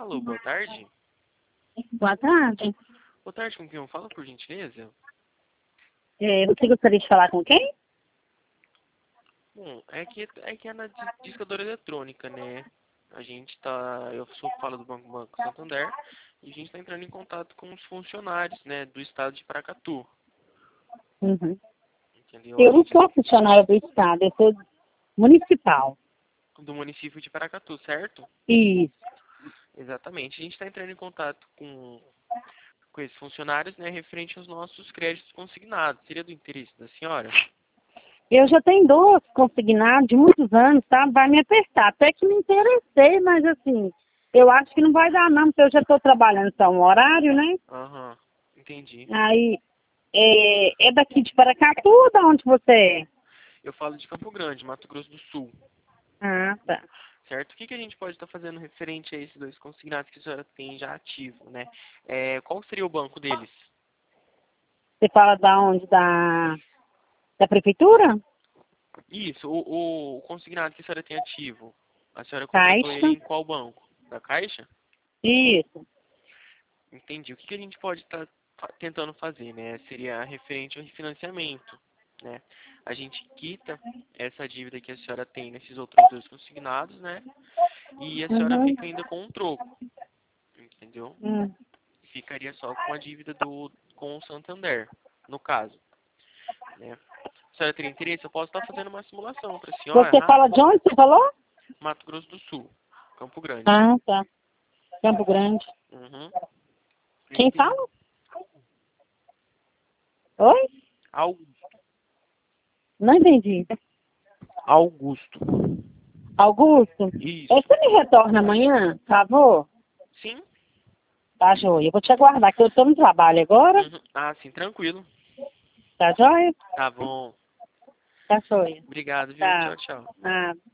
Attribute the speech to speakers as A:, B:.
A: Alô, boa tarde.
B: Boa tarde.
A: Boa tarde, com quem eu falo, por gentileza?
B: Você gostaria de falar com quem?
A: Bom, é que é na discadora eletrônica, né? Falo do Banco Santander e a gente está entrando em contato com os funcionários, né, do estado de Paracatu.
B: Uhum.
A: Entendeu?
B: Eu não sou funcionária do Estado, eu sou municipal.
A: Do município de Paracatu, certo?
B: Isso.
A: Exatamente. A gente está entrando em contato com esses funcionários, né, referente aos nossos créditos consignados. Seria do interesse da senhora?
B: Eu já tenho 2 consignados de muitos anos, tá? Vai me apertar. Até que me interessei, mas assim, eu acho que não vai dar não, porque eu já estou trabalhando só um horário, né?
A: Aham, entendi.
B: Aí, é daqui de Paracatu ou da onde você é?
A: Eu falo de Campo Grande, Mato Grosso do Sul.
B: Ah, tá.
A: Certo? O que a gente pode estar fazendo referente a esses 2 consignados que a senhora tem já ativo, né? Qual seria o banco deles?
B: Você fala da onde? Da prefeitura?
A: Isso, o consignado que a senhora tem ativo. A senhora contratou ele
B: Caixa?
A: em qual banco? Da Caixa?
B: Isso.
A: Entendi. O que a gente pode estar tentando fazer, né? Seria referente ao refinanciamento, né? A gente quita essa dívida que a senhora tem nesses outros 2 consignados, né? E a senhora
B: Uhum.
A: fica ainda com um troco, entendeu?
B: Hum.
A: Ficaria só com a dívida com o Santander, no caso, né? A senhora teria interesse? Eu posso estar fazendo uma simulação para a senhora,
B: Você fala de
A: rápida.
B: onde você falou?
A: Mato Grosso do Sul, Campo Grande.
B: Ah, tá. Campo Grande.
A: Uhum.
B: Quem fala? Oi?
A: Augusto.
B: Não entendi.
A: Augusto.
B: Augusto?
A: Isso.
B: Você me retorna amanhã, por favor?
A: Sim?
B: Tá, joia. Eu vou te aguardar, que eu tô no trabalho agora.
A: Uhum. Ah, sim, tranquilo.
B: Tá, joia?
A: Tá bom.
B: Tá, joia.
A: Obrigado, viu?
B: Tá.
A: Tchau, tchau.
B: Ah,